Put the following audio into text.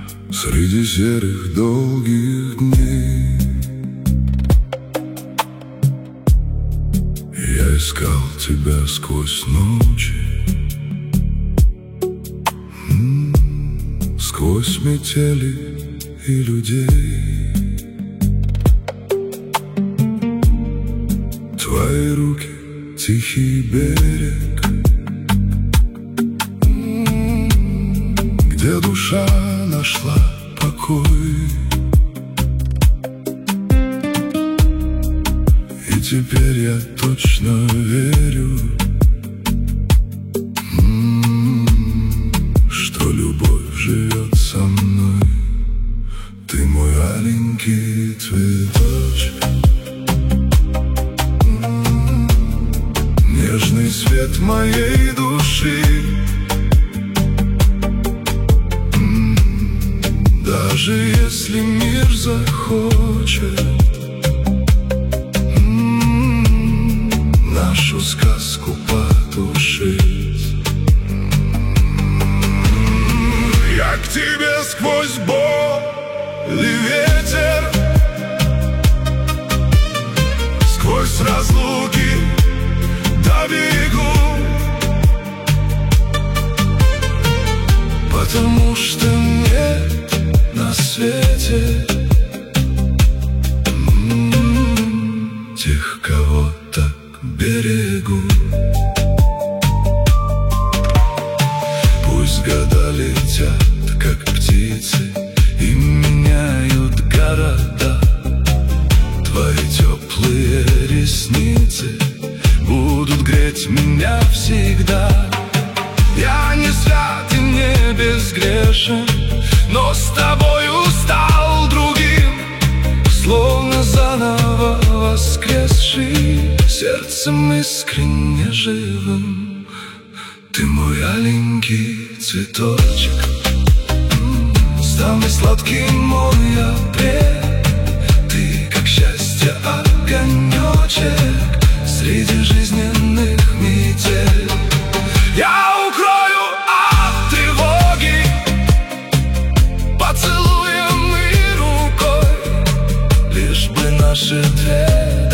Среди серых долгих дней я искал тебя сквозь ночи, сквозь метели и людей. Твои руки — тихий берег, где душа нашла покой. И теперь я точно верю, что любовь живет со мной. Ты мой аленький цветочек, нежный свет моей души. Даже если мир захочет нашу сказку потушить, я к тебе сквозь боль и ветер, сквозь разлуки добегу, потому что нет на свете тех, кого так берегу. Пусть года летят, как птицы, и меняют города. Твои теплые ресницы будут греть меня всегда. Я не свят и не безгрешен, но с тобою стал другим, словно заново воскресший, сердцем искренне живым. Ты мой аленький цветочек, самый сладкий мой апрель. Ты как счастье огонечек среди жизненных метель. Я укрою от тревоги поцелуем и рукой, лишь бы наши двери